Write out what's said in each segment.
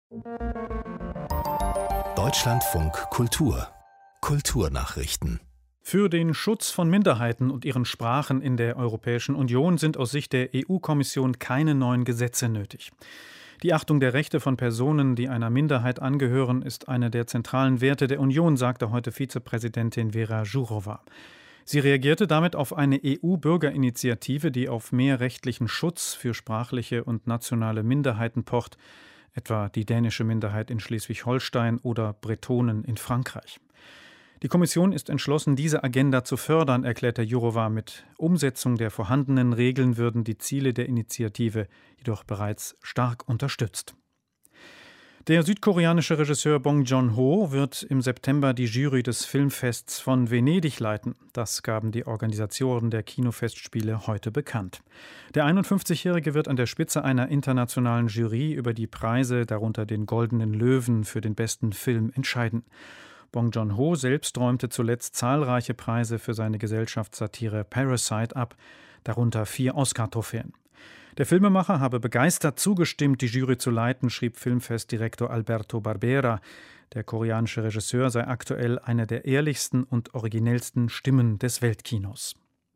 Deutschlandfunk Kultur Kulturnachrichten. Für den Schutz von Minderheiten und ihren Sprachen in der Europäischen Union sind aus Sicht der EU-Kommission keine neuen Gesetze nötig. Die Achtung der Rechte von Personen, die einer Minderheit angehören, ist eine der zentralen Werte der Union, sagte heute Vizepräsidentin Věra Jourová. Sie reagierte damit auf eine EU-Bürgerinitiative, die auf mehr rechtlichen Schutz für sprachliche und nationale Minderheiten pocht, etwa die dänische Minderheit in Schleswig-Holstein oder Bretonen in Frankreich. Die Kommission ist entschlossen, diese Agenda zu fördern, erklärte Jourová. Mit Umsetzung der vorhandenen Regeln würden die Ziele der Initiative jedoch bereits stark unterstützt. Der südkoreanische Regisseur Bong Joon-ho wird im September die Jury des Filmfests von Venedig leiten. Das gaben die Organisatoren der Kinofestspiele heute bekannt. Der 51-Jährige wird an der Spitze einer internationalen Jury über die Preise, darunter den Goldenen Löwen für den besten Film, entscheiden. Bong Joon-ho selbst räumte zuletzt zahlreiche Preise für seine Gesellschaftssatire Parasite ab, darunter 4 Oscar-Trophäen. Der Filmemacher habe begeistert zugestimmt, die Jury zu leiten, schrieb Filmfestdirektor Alberto Barbera. Der koreanische Regisseur sei aktuell eine der ehrlichsten und originellsten Stimmen des Weltkinos.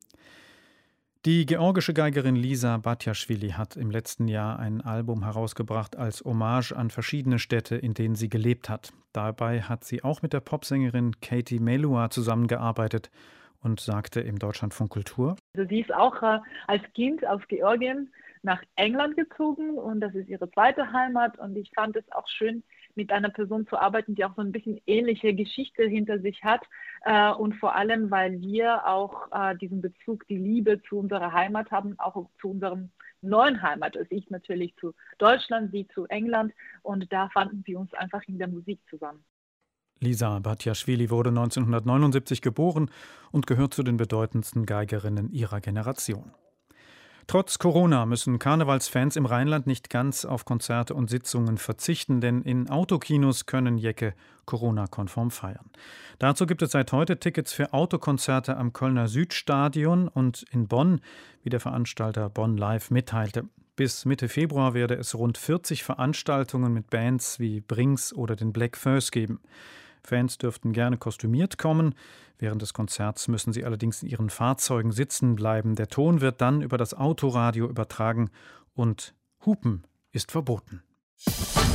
Die georgische Geigerin Liza Batiashvili hat im letzten Jahr ein Album herausgebracht als Hommage an verschiedene Städte, in denen sie gelebt hat. Dabei hat sie auch mit der Popsängerin Katie Melua zusammengearbeitet und sagte im Deutschlandfunk Kultur: Also sie ist auch als Kind aus Georgien nach England gezogen und das ist ihre zweite Heimat und ich fand es auch schön, mit einer Person zu arbeiten, die auch so ein bisschen ähnliche Geschichte hinter sich hat und vor allem, weil wir auch diesen Bezug, die Liebe zu unserer Heimat haben, auch zu unserem neuen Heimat. Also ich natürlich zu Deutschland, sie zu England und da fanden wir uns einfach in der Musik zusammen. Liza Batiashvili wurde 1979 geboren und gehört zu den bedeutendsten Geigerinnen ihrer Generation. Trotz Corona müssen Karnevalsfans im Rheinland nicht ganz auf Konzerte und Sitzungen verzichten, denn in Autokinos können Jecke Corona-konform feiern. Dazu gibt es seit heute Tickets für Autokonzerte am Kölner Südstadion und in Bonn, wie der Veranstalter Bonn Live mitteilte. Bis Mitte Februar werde es rund 40 Veranstaltungen mit Bands wie Brings oder den Black Furs geben. Fans dürften gerne kostümiert kommen. Während des Konzerts müssen sie allerdings in ihren Fahrzeugen sitzen bleiben. Der Ton wird dann über das Autoradio übertragen und Hupen ist verboten.